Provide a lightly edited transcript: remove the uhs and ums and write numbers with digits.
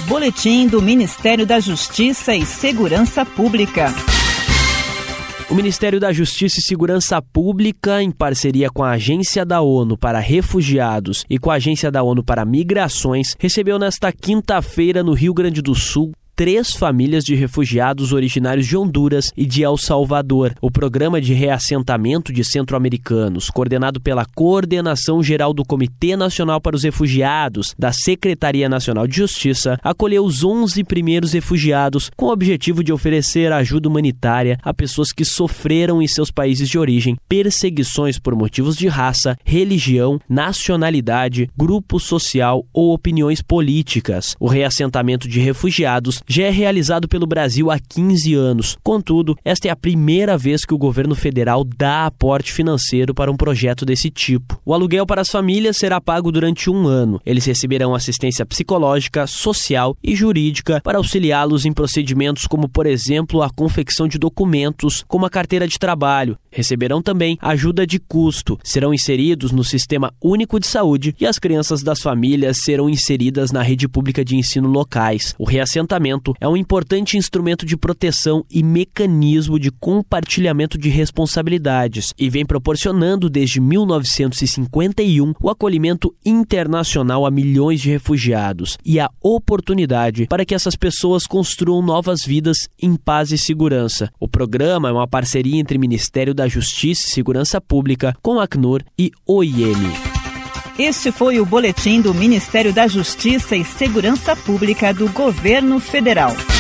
Boletim do Ministério da Justiça e Segurança Pública. O Ministério da Justiça e Segurança Pública, em parceria com a Agência da ONU para Refugiados e com a Agência da ONU para Migrações, recebeu nesta quinta-feira no Rio Grande do Sul 3 famílias de refugiados originários de Honduras e de El Salvador. O Programa de Reassentamento de Centro-Americanos, coordenado pela Coordenação Geral do Comitê Nacional para os Refugiados da Secretaria Nacional de Justiça, acolheu os 11 primeiros refugiados com o objetivo de oferecer ajuda humanitária a pessoas que sofreram em seus países de origem perseguições por motivos de raça, religião, nacionalidade, grupo social ou opiniões políticas. O reassentamento de refugiados já é realizado pelo Brasil há 15 anos. Contudo, esta é a primeira vez que o governo federal dá aporte financeiro para um projeto desse tipo. O aluguel para as famílias será pago durante 1 ano. Eles receberão assistência psicológica, social e jurídica para auxiliá-los em procedimentos como, por exemplo, a confecção de documentos, como a carteira de trabalho. Receberão também ajuda de custo. Serão inseridos no Sistema Único de Saúde e as crianças das famílias serão inseridas na rede pública de ensino locais. O reassentamento é um importante instrumento de proteção e mecanismo de compartilhamento de responsabilidades e vem proporcionando desde 1951 o acolhimento internacional a milhões de refugiados e a oportunidade para que essas pessoas construam novas vidas em paz e segurança. O programa é uma parceria entre Ministério da Justiça e Segurança Pública com a Acnur e OIM. Este foi o boletim do Ministério da Justiça e Segurança Pública do Governo Federal.